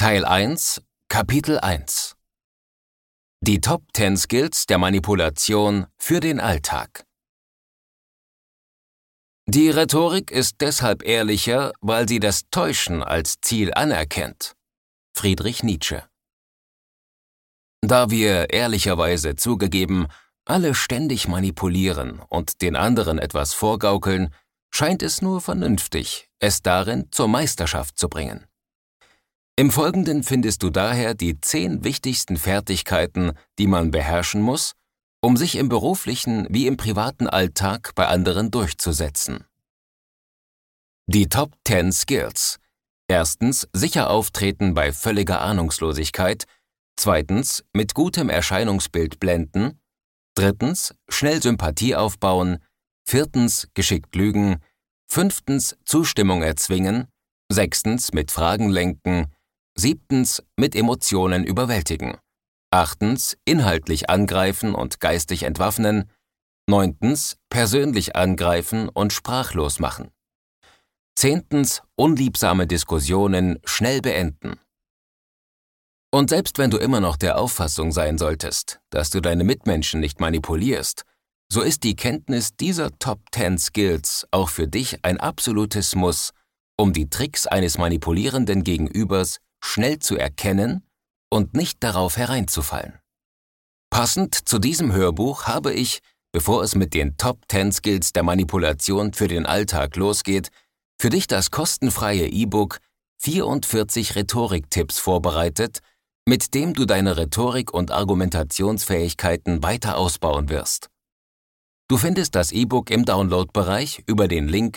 Teil 1, Kapitel 1 Die Top 10 Skills der Manipulation für den Alltag. Die Rhetorik ist deshalb ehrlicher, weil sie das Täuschen als Ziel anerkennt. Friedrich Nietzsche. Da wir ehrlicherweise zugegeben alle ständig manipulieren und den anderen etwas vorgaukeln, scheint es nur vernünftig, es darin zur Meisterschaft zu bringen. Im Folgenden findest du daher die 10 wichtigsten Fertigkeiten, die man beherrschen muss, um sich im beruflichen wie im privaten Alltag bei anderen durchzusetzen. Die Top 10 Skills. Erstens, sicher auftreten bei völliger Ahnungslosigkeit. Zweitens, mit gutem Erscheinungsbild blenden. Drittens, schnell Sympathie aufbauen. Viertens, geschickt lügen. Fünftens, Zustimmung erzwingen. Sechstens, mit Fragen lenken. Siebtens, mit Emotionen überwältigen. Achtens, inhaltlich angreifen und geistig entwaffnen. Neuntens, persönlich angreifen und sprachlos machen. Zehntens, unliebsame Diskussionen schnell beenden. Und selbst wenn du immer noch der Auffassung sein solltest, dass du deine Mitmenschen nicht manipulierst, so ist die Kenntnis dieser Top 10 Skills auch für dich ein absolutes Muss, um die Tricks eines manipulierenden Gegenübers schnell zu erkennen und nicht darauf hereinzufallen. Passend zu diesem Hörbuch habe ich, bevor es mit den Top 10 Skills der Manipulation für den Alltag losgeht, für dich das kostenfreie E-Book 44 Rhetorik-Tipps vorbereitet, mit dem du deine Rhetorik- und Argumentationsfähigkeiten weiter ausbauen wirst. Du findest das E-Book im Download-Bereich über den Link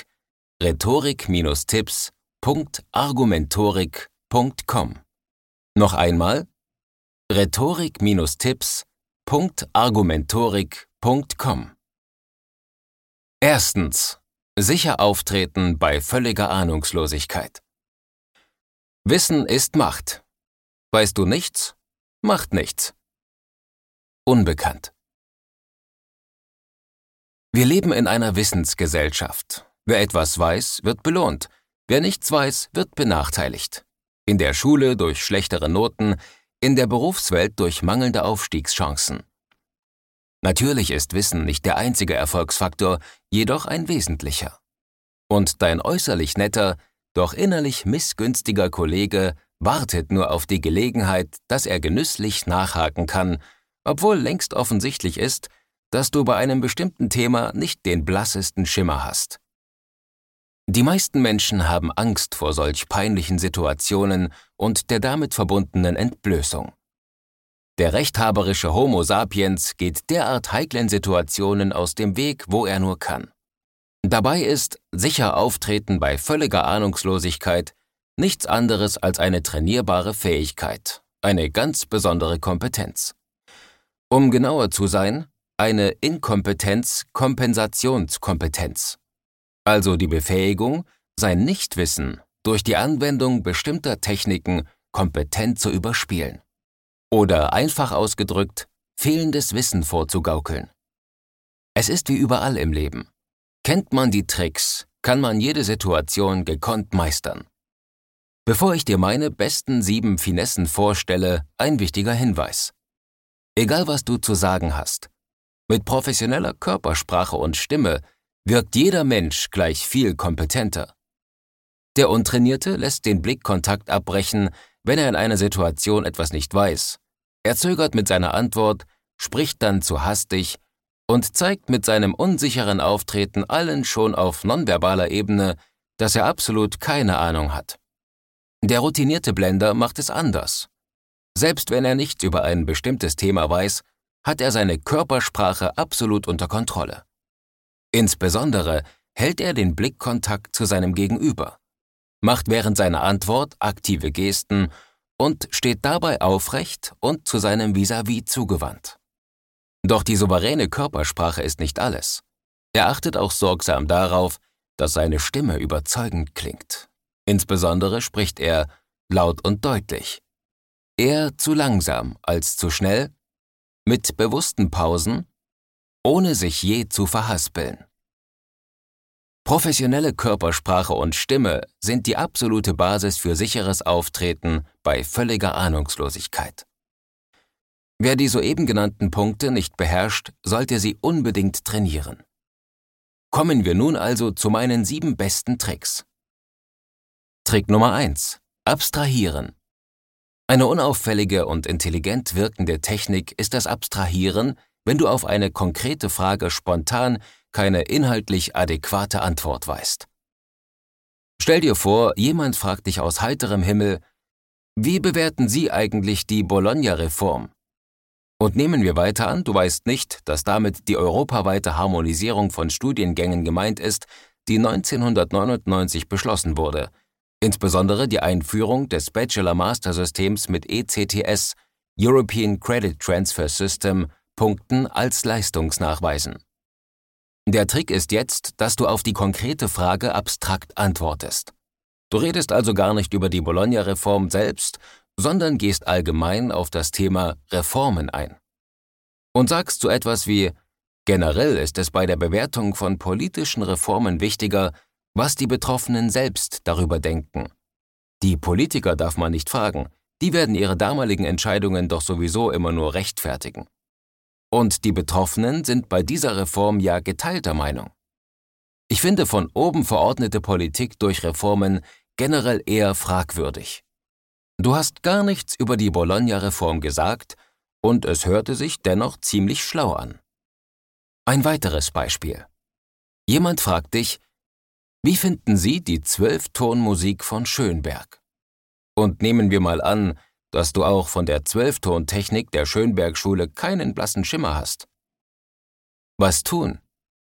rhetorik-tipps.argumentorik.com. Noch einmal rhetorik-tipps.argumentorik.com. Erstens. Sicher auftreten bei völliger Ahnungslosigkeit. Wissen ist Macht. Weißt du nichts? Macht nichts. Unbekannt. Wir leben in einer Wissensgesellschaft. Wer etwas weiß, wird belohnt. Wer nichts weiß, wird benachteiligt. In der Schule durch schlechtere Noten, in der Berufswelt durch mangelnde Aufstiegschancen. Natürlich ist Wissen nicht der einzige Erfolgsfaktor, jedoch ein wesentlicher. Und dein äußerlich netter, doch innerlich missgünstiger Kollege wartet nur auf die Gelegenheit, dass er genüsslich nachhaken kann, obwohl längst offensichtlich ist, dass du bei einem bestimmten Thema nicht den blassesten Schimmer hast. Die meisten Menschen haben Angst vor solch peinlichen Situationen und der damit verbundenen Entblößung. Der rechthaberische Homo sapiens geht derart heiklen Situationen aus dem Weg, wo er nur kann. Dabei ist sicher auftreten bei völliger Ahnungslosigkeit nichts anderes als eine trainierbare Fähigkeit, eine ganz besondere Kompetenz. Um genauer zu sein, eine Inkompetenz-Kompensationskompetenz. Also die Befähigung, sein Nichtwissen durch die Anwendung bestimmter Techniken kompetent zu überspielen. Oder einfach ausgedrückt, fehlendes Wissen vorzugaukeln. Es ist wie überall im Leben. Kennt man die Tricks, kann man jede Situation gekonnt meistern. Bevor ich dir meine besten 7 Finessen vorstelle, ein wichtiger Hinweis. Egal was du zu sagen hast, mit professioneller Körpersprache und Stimme wirkt jeder Mensch gleich viel kompetenter. Der Untrainierte lässt den Blickkontakt abbrechen, wenn er in einer Situation etwas nicht weiß. Er zögert mit seiner Antwort, spricht dann zu hastig und zeigt mit seinem unsicheren Auftreten allen schon auf nonverbaler Ebene, dass er absolut keine Ahnung hat. Der routinierte Blender macht es anders. Selbst wenn er nichts über ein bestimmtes Thema weiß, hat er seine Körpersprache absolut unter Kontrolle. Insbesondere hält er den Blickkontakt zu seinem Gegenüber, macht während seiner Antwort aktive Gesten und steht dabei aufrecht und zu seinem Vis-à-vis zugewandt. Doch die souveräne Körpersprache ist nicht alles. Er achtet auch sorgsam darauf, dass seine Stimme überzeugend klingt. Insbesondere spricht er laut und deutlich. Eher zu langsam als zu schnell, mit bewussten Pausen, ohne sich je zu verhaspeln. Professionelle Körpersprache und Stimme sind die absolute Basis für sicheres Auftreten bei völliger Ahnungslosigkeit. Wer die soeben genannten Punkte nicht beherrscht, sollte sie unbedingt trainieren. Kommen wir nun also zu meinen 7 besten Tricks. Trick Nummer 1: Abstrahieren. Eine unauffällige und intelligent wirkende Technik ist das Abstrahieren, wenn du auf eine konkrete Frage spontan keine inhaltlich adäquate Antwort weißt. Stell dir vor, jemand fragt dich aus heiterem Himmel: Wie bewerten Sie eigentlich die Bologna-Reform? Und nehmen wir weiter an, du weißt nicht, dass damit die europaweite Harmonisierung von Studiengängen gemeint ist, die 1999 beschlossen wurde, insbesondere die Einführung des Bachelor-Master-Systems mit ECTS, European Credit Transfer System, Punkten als Leistungsnachweisen. Der Trick ist jetzt, dass du auf die konkrete Frage abstrakt antwortest. Du redest also gar nicht über die Bologna-Reform selbst, sondern gehst allgemein auf das Thema Reformen ein. Und sagst so etwas wie: Generell ist es bei der Bewertung von politischen Reformen wichtiger, was die Betroffenen selbst darüber denken. Die Politiker darf man nicht fragen, die werden ihre damaligen Entscheidungen doch sowieso immer nur rechtfertigen. Und die Betroffenen sind bei dieser Reform ja geteilter Meinung. Ich finde von oben verordnete Politik durch Reformen generell eher fragwürdig. Du hast gar nichts über die Bologna-Reform gesagt und es hörte sich dennoch ziemlich schlau an. Ein weiteres Beispiel. Jemand fragt dich: Wie finden Sie die 12-Ton-Musik von Schönberg? Und nehmen wir mal an, dass du auch von der 12-Ton-Technik der Schönberg-Schule keinen blassen Schimmer hast. Was tun?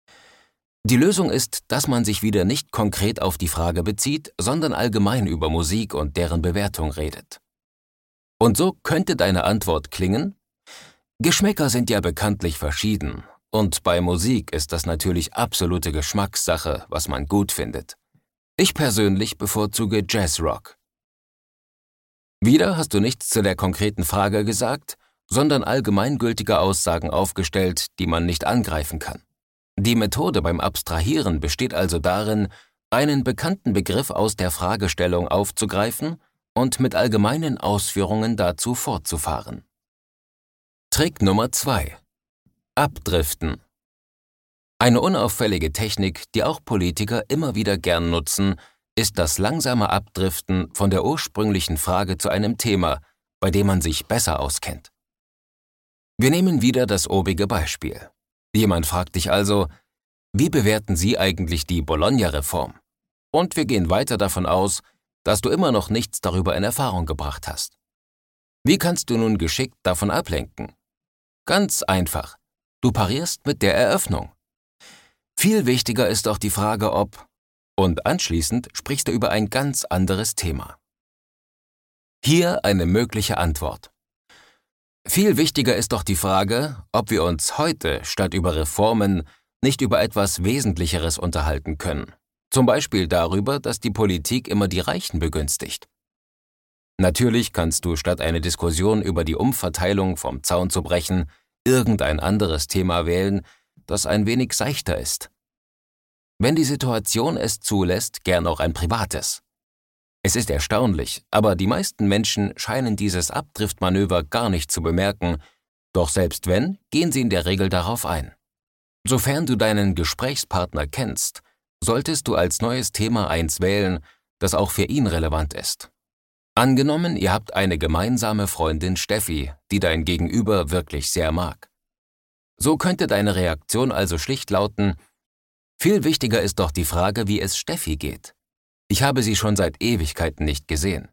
Die Lösung ist, dass man sich wieder nicht konkret auf die Frage bezieht, sondern allgemein über Musik und deren Bewertung redet. Und so könnte deine Antwort klingen: Geschmäcker sind ja bekanntlich verschieden, und bei Musik ist das natürlich absolute Geschmackssache, was man gut findet. Ich persönlich bevorzuge Jazzrock. Wieder hast du nichts zu der konkreten Frage gesagt, sondern allgemeingültige Aussagen aufgestellt, die man nicht angreifen kann. Die Methode beim Abstrahieren besteht also darin, einen bekannten Begriff aus der Fragestellung aufzugreifen und mit allgemeinen Ausführungen dazu fortzufahren. Trick Nummer 2: Abdriften. Eine unauffällige Technik, die auch Politiker immer wieder gern nutzen, ist das langsame Abdriften von der ursprünglichen Frage zu einem Thema, bei dem man sich besser auskennt. Wir nehmen wieder das obige Beispiel. Jemand fragt dich also: Wie bewerten Sie eigentlich die Bologna-Reform? Und wir gehen weiter davon aus, dass du immer noch nichts darüber in Erfahrung gebracht hast. Wie kannst du nun geschickt davon ablenken? Ganz einfach. Du parierst mit der Eröffnung. Viel wichtiger ist doch die Frage, ob... Und anschließend sprichst du über ein ganz anderes Thema. Hier eine mögliche Antwort. Viel wichtiger ist doch die Frage, ob wir uns heute statt über Reformen nicht über etwas Wesentlicheres unterhalten können. Zum Beispiel darüber, dass die Politik immer die Reichen begünstigt. Natürlich kannst du statt eine Diskussion über die Umverteilung vom Zaun zu brechen, irgendein anderes Thema wählen, das ein wenig seichter ist. Wenn die Situation es zulässt, gern auch ein privates. Es ist erstaunlich, aber die meisten Menschen scheinen dieses Abdriftmanöver gar nicht zu bemerken, doch selbst wenn, gehen sie in der Regel darauf ein. Sofern du deinen Gesprächspartner kennst, solltest du als neues Thema eins wählen, das auch für ihn relevant ist. Angenommen, ihr habt eine gemeinsame Freundin Steffi, die dein Gegenüber wirklich sehr mag. So könnte deine Reaktion also schlicht lauten: Viel wichtiger ist doch die Frage, wie es Steffi geht. Ich habe sie schon seit Ewigkeiten nicht gesehen.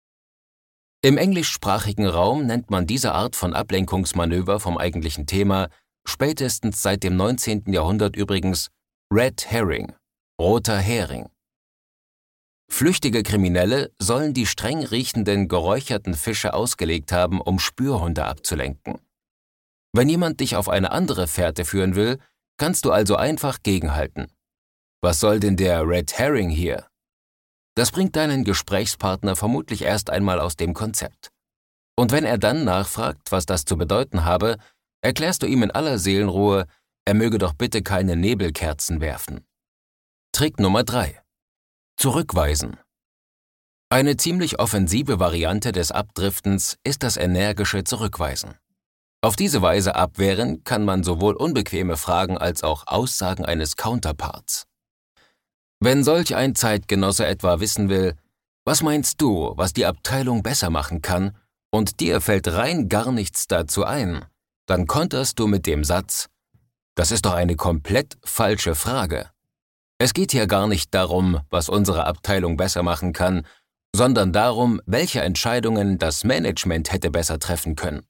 Im englischsprachigen Raum nennt man diese Art von Ablenkungsmanöver vom eigentlichen Thema spätestens seit dem 19. Jahrhundert übrigens Red Herring, roter Hering. Flüchtige Kriminelle sollen die streng riechenden, geräucherten Fische ausgelegt haben, um Spürhunde abzulenken. Wenn jemand dich auf eine andere Fährte führen will, kannst du also einfach gegenhalten. Was soll denn der Red Herring hier? Das bringt deinen Gesprächspartner vermutlich erst einmal aus dem Konzept. Und wenn er dann nachfragt, was das zu bedeuten habe, erklärst du ihm in aller Seelenruhe, er möge doch bitte keine Nebelkerzen werfen. Trick Nummer 3. Zurückweisen. Eine ziemlich offensive Variante des Abdriftens ist das energische Zurückweisen. Auf diese Weise abwehren kann man sowohl unbequeme Fragen als auch Aussagen eines Counterparts. Wenn solch ein Zeitgenosse etwa wissen will, was meinst du, was die Abteilung besser machen kann, und dir fällt rein gar nichts dazu ein, dann konterst du mit dem Satz: Das ist doch eine komplett falsche Frage. Es geht hier gar nicht darum, was unsere Abteilung besser machen kann, sondern darum, welche Entscheidungen das Management hätte besser treffen können.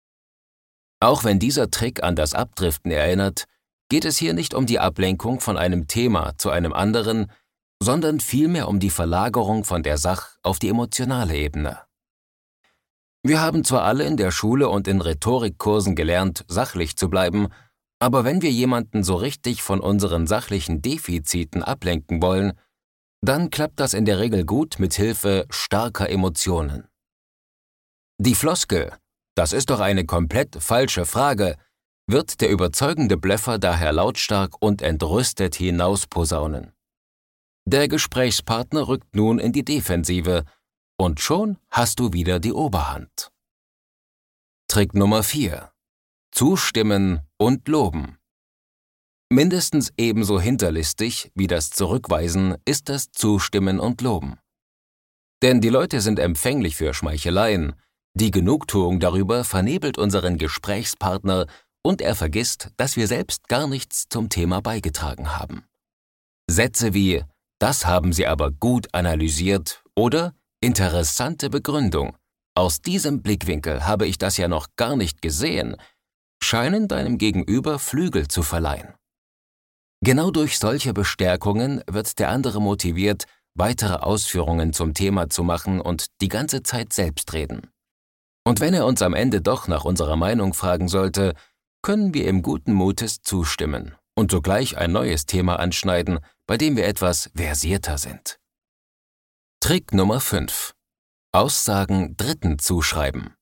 Auch wenn dieser Trick an das Abdriften erinnert, geht es hier nicht um die Ablenkung von einem Thema zu einem anderen, sondern vielmehr um die Verlagerung von der Sach- auf die emotionale Ebene. Wir haben zwar alle in der Schule und in Rhetorikkursen gelernt, sachlich zu bleiben, aber wenn wir jemanden so richtig von unseren sachlichen Defiziten ablenken wollen, dann klappt das in der Regel gut mit Hilfe starker Emotionen. Die Floskel: Das ist doch eine komplett falsche Frage, wird der überzeugende Blöffer daher lautstark und entrüstet hinausposaunen. Der Gesprächspartner rückt nun in die Defensive und schon hast du wieder die Oberhand. Trick Nummer 4. Zustimmen und loben. Mindestens ebenso hinterlistig wie das Zurückweisen ist das Zustimmen und Loben. Denn die Leute sind empfänglich für Schmeicheleien. Die Genugtuung darüber vernebelt unseren Gesprächspartner und er vergisst, dass wir selbst gar nichts zum Thema beigetragen haben. Sätze wie „Das haben Sie aber gut analysiert" oder „Interessante Begründung. Aus diesem Blickwinkel habe ich das ja noch gar nicht gesehen" scheinen deinem Gegenüber Flügel zu verleihen. Genau durch solche Bestärkungen wird der andere motiviert, weitere Ausführungen zum Thema zu machen und die ganze Zeit selbst reden. Und wenn er uns am Ende doch nach unserer Meinung fragen sollte, können wir ihm guten Mutes zustimmen und sogleich ein neues Thema anschneiden, bei dem wir etwas versierter sind. Trick Nummer 5. Aussagen Dritten zuschreiben.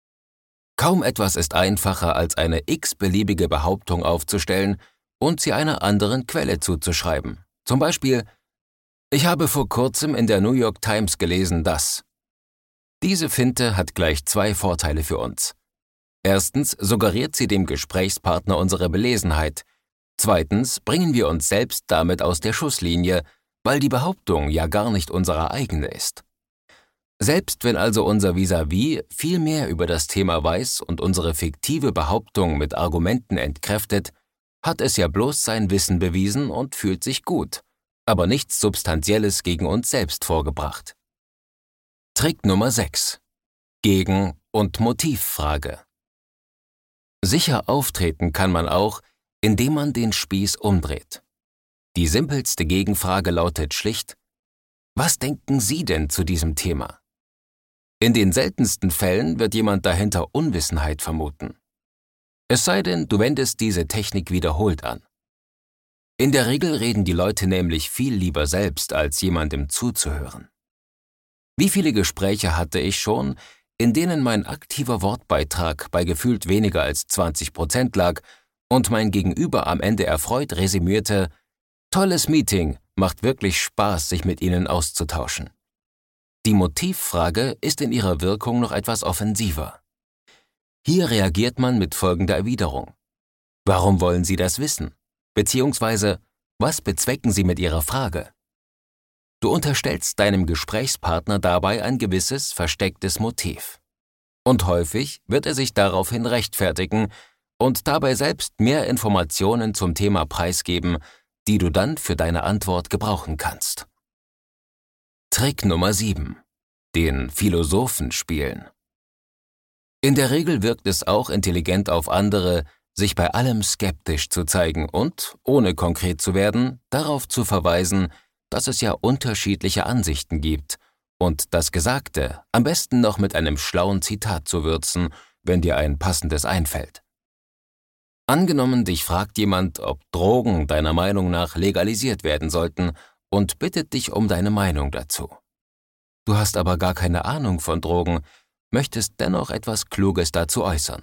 Kaum etwas ist einfacher, als eine x-beliebige Behauptung aufzustellen und sie einer anderen Quelle zuzuschreiben. Zum Beispiel: Ich habe vor kurzem in der New York Times gelesen, dass. Diese Finte hat gleich 2 Vorteile für uns. Erstens suggeriert sie dem Gesprächspartner unsere Belesenheit. Zweitens bringen wir uns selbst damit aus der Schusslinie, weil die Behauptung ja gar nicht unsere eigene ist. Selbst wenn also unser Vis-à-vis viel mehr über das Thema weiß und unsere fiktive Behauptung mit Argumenten entkräftet, hat es ja bloß sein Wissen bewiesen und fühlt sich gut, aber nichts Substanzielles gegen uns selbst vorgebracht. Trick Nummer 6. Gegen- und Motivfrage. Sicher auftreten kann man auch, indem man den Spieß umdreht. Die simpelste Gegenfrage lautet schlicht: Was denken Sie denn zu diesem Thema? In den seltensten Fällen wird jemand dahinter Unwissenheit vermuten. Es sei denn, du wendest diese Technik wiederholt an. In der Regel reden die Leute nämlich viel lieber selbst, als jemandem zuzuhören. Wie viele Gespräche hatte ich schon, in denen mein aktiver Wortbeitrag bei gefühlt weniger als 20% lag und mein Gegenüber am Ende erfreut resümierte: Tolles Meeting, macht wirklich Spaß, sich mit Ihnen auszutauschen. Die Motivfrage ist in ihrer Wirkung noch etwas offensiver. Hier reagiert man mit folgender Erwiderung: Warum wollen Sie das wissen? Beziehungsweise, was bezwecken Sie mit Ihrer Frage? Du unterstellst deinem Gesprächspartner dabei ein gewisses verstecktes Motiv. Und häufig wird er sich daraufhin rechtfertigen und dabei selbst mehr Informationen zum Thema preisgeben, die du dann für deine Antwort gebrauchen kannst. Trick Nummer 7. Den Philosophen spielen. In der Regel wirkt es auch intelligent auf andere, sich bei allem skeptisch zu zeigen und, ohne konkret zu werden, darauf zu verweisen, dass es ja unterschiedliche Ansichten gibt und das Gesagte am besten noch mit einem schlauen Zitat zu würzen, wenn dir ein passendes einfällt. Angenommen, dich fragt jemand, ob Drogen deiner Meinung nach legalisiert werden sollten und bittet dich um deine Meinung dazu. Du hast aber gar keine Ahnung von Drogen, möchtest dennoch etwas Kluges dazu äußern.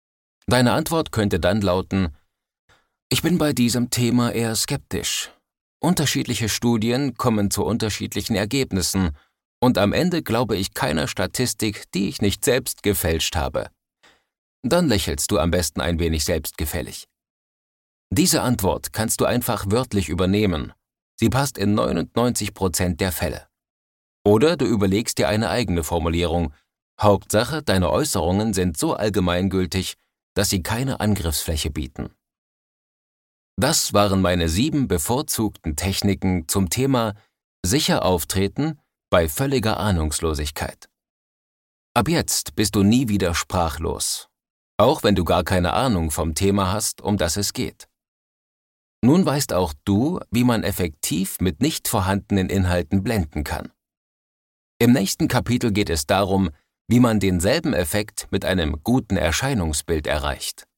Deine Antwort könnte dann lauten: Ich bin bei diesem Thema eher skeptisch. Unterschiedliche Studien kommen zu unterschiedlichen Ergebnissen und am Ende glaube ich keiner Statistik, die ich nicht selbst gefälscht habe. Dann lächelst du am besten ein wenig selbstgefällig. Diese Antwort kannst du einfach wörtlich übernehmen. Sie passt in 99% der Fälle. Oder du überlegst dir eine eigene Formulierung. Hauptsache, deine Äußerungen sind so allgemeingültig, dass sie keine Angriffsfläche bieten. Das waren meine 7 bevorzugten Techniken zum Thema sicher auftreten bei völliger Ahnungslosigkeit. Ab jetzt bist du nie wieder sprachlos, auch wenn du gar keine Ahnung vom Thema hast, um das es geht. Nun weißt auch du, wie man effektiv mit nicht vorhandenen Inhalten blenden kann. Im nächsten Kapitel geht es darum, wie man denselben Effekt mit einem guten Erscheinungsbild erreicht.